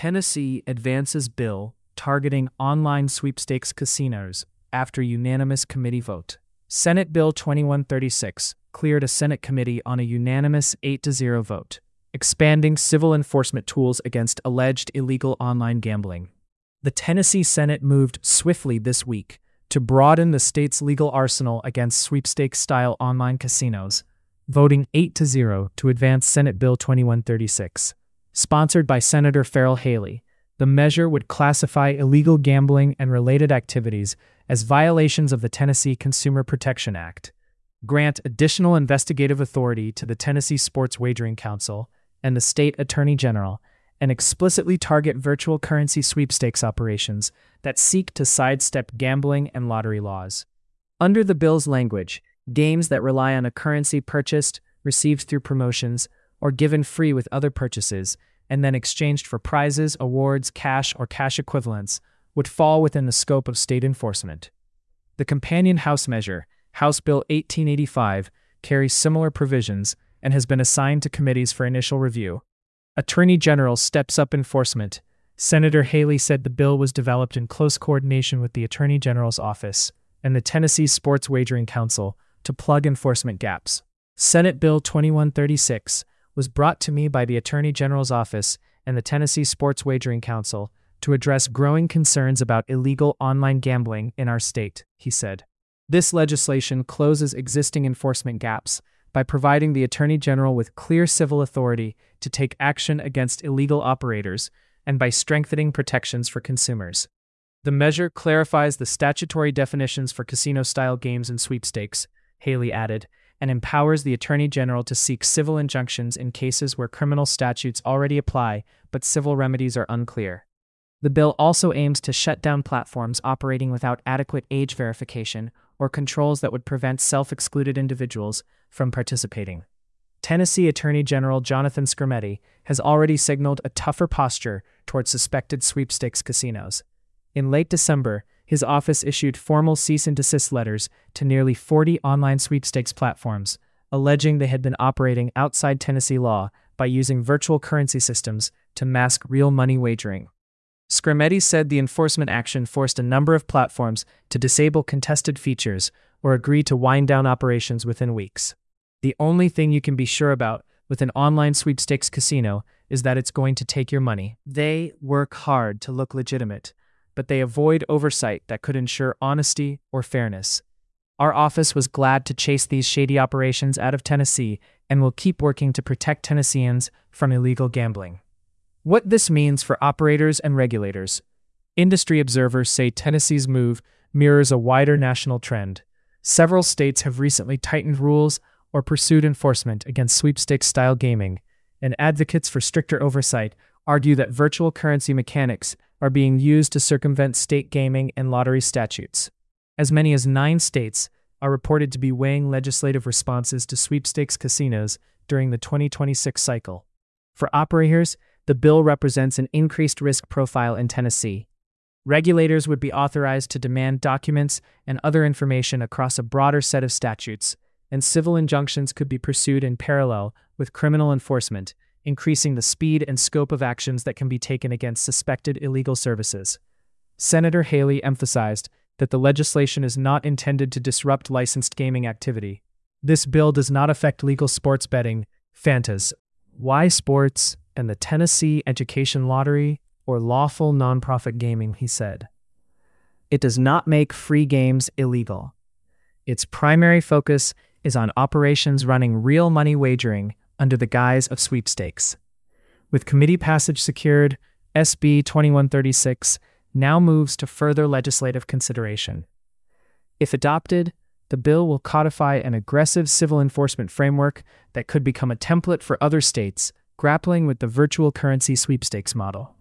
Tennessee advances bill targeting online sweepstakes casinos after unanimous committee vote. Senate Bill 2136 cleared a Senate committee on a unanimous 8-0 vote, expanding civil enforcement tools against alleged illegal online gambling. The Tennessee Senate moved swiftly this week to broaden the state's legal arsenal against sweepstakes-style online casinos, voting 8-0 to advance Senate Bill 2136. Sponsored by Senator Farrell Haley, the measure would classify illegal gambling and related activities as violations of the Tennessee Consumer Protection Act, grant additional investigative authority to the Tennessee Sports Wagering Council and the state attorney general, and explicitly target virtual currency sweepstakes operations that seek to sidestep gambling and lottery laws. Under the bill's language, games that rely on a currency purchased, received through promotions, or given free with other purchases, and then exchanged for prizes, awards, cash, or cash equivalents, would fall within the scope of state enforcement. The companion House measure, House Bill 1885, carries similar provisions and has been assigned to committees for initial review. Attorney General steps up enforcement. Senator Haley said the bill was developed in close coordination with the Attorney General's office and the Tennessee Sports Wagering Council to plug enforcement gaps. Senate Bill 2136 was brought to me by the Attorney General's office and the Tennessee Sports Wagering Council to address growing concerns about illegal online gambling in our state, he said. This legislation closes existing enforcement gaps by providing the Attorney General with clear civil authority to take action against illegal operators and by strengthening protections for consumers. The measure clarifies the statutory definitions for casino-style games and sweepstakes, Haley added, and empowers the Attorney General to seek civil injunctions in cases where criminal statutes already apply but civil remedies are unclear. The bill also aims to shut down platforms operating without adequate age verification or controls that would prevent self-excluded individuals from participating. Tennessee Attorney General Jonathan Skrmetti has already signaled a tougher posture towards suspected sweepstakes casinos. In late December, his office issued formal cease and desist letters to nearly 40 online sweepstakes platforms, alleging they had been operating outside Tennessee law by using virtual currency systems to mask real money wagering. Skrmetti said the enforcement action forced a number of platforms to disable contested features or agree to wind down operations within weeks. The only thing you can be sure about with an online sweepstakes casino is that it's going to take your money. They work hard to look legitimate, but they avoid oversight that could ensure honesty or fairness. Our office was glad to chase these shady operations out of Tennessee and will keep working to protect Tennesseans from illegal gambling. What this means for operators and regulators. Industry observers say Tennessee's move mirrors a wider national trend. Several states have recently tightened rules or pursued enforcement against sweepstakes-style gaming, and advocates for stricter oversight argue that virtual currency mechanics are being used to circumvent state gaming and lottery statutes. As many as 9 states are reported to be weighing legislative responses to sweepstakes casinos during the 2026 cycle. For operators, the bill represents an increased risk profile in Tennessee. Regulators would be authorized to demand documents and other information across a broader set of statutes, and civil injunctions could be pursued in parallel with criminal enforcement, increasing the speed and scope of actions that can be taken against suspected illegal services. Senator Haley emphasized that the legislation is not intended to disrupt licensed gaming activity. This bill does not affect legal sports betting, Fantas, Y Sports, and the Tennessee Education Lottery, or lawful nonprofit gaming, he said. It does not make free games illegal. Its primary focus is on operations running real money wagering under the guise of sweepstakes. With committee passage secured, SB 2136 now moves to further legislative consideration. If adopted, the bill will codify an aggressive civil enforcement framework that could become a template for other states grappling with the virtual currency sweepstakes model.